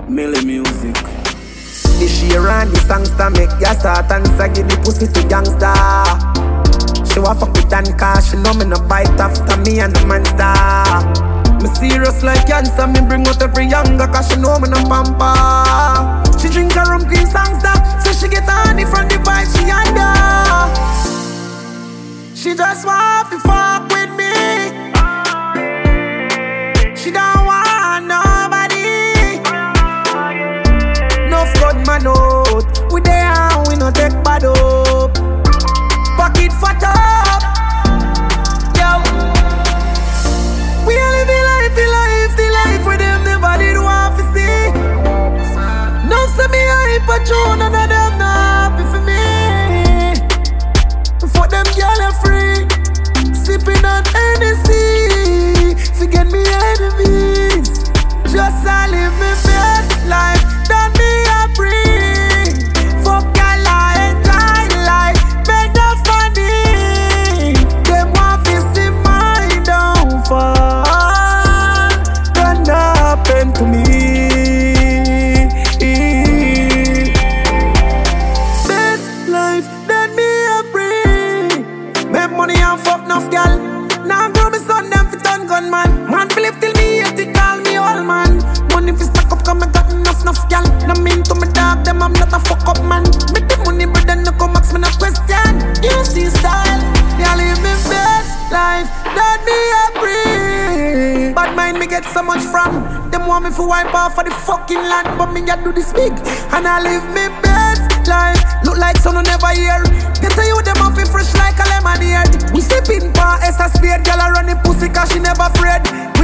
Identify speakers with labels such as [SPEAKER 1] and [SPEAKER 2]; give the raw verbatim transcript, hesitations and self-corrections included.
[SPEAKER 1] Millie Music.
[SPEAKER 2] The share and the songster make ya start and say give the pussy to youngster. She wa fuck with Dan cause she know me no bite after me and the man star. Me serious like cancer, me bring out every younger cause she know me no pamper. She drink her rum cream songster, so she get honey from the vibe she under. She just want to fuck with me. She don't want nobody. No flood man out. We there and we no take bad up. Pocket fat up. Yo. We are living life, the life, the life where them never did want to see. No say me hype a tune, none of them not happy for me. For them girl are free, sipping on Hennessy. Forget me enemies. Just I live my best life, that me a breathe. Fuck y'all, I enjoy life, make that funny. Them want to see my downfall. Gonna happen to me. Best life, that me a breathe. Make money and fuck enough gal. Now grow me son them fi turn gunman. Man fi live till me eighty, call me old man. Money fi stack up cause me got enough enough gal. Now mean to me dog them I'm not a fuck up man. Make the money but then no come ask me no question. You see style, yeah live me best life, that me a breathe. Bad mind me get so much from. Them want me fi wipe off for the fucking land, but me ya do this big and I live me best life. Look like someone never hear. Get to you them off fresh like a lemonade. We sipping pa S S spade, girl a run the pussy cause she never afraid.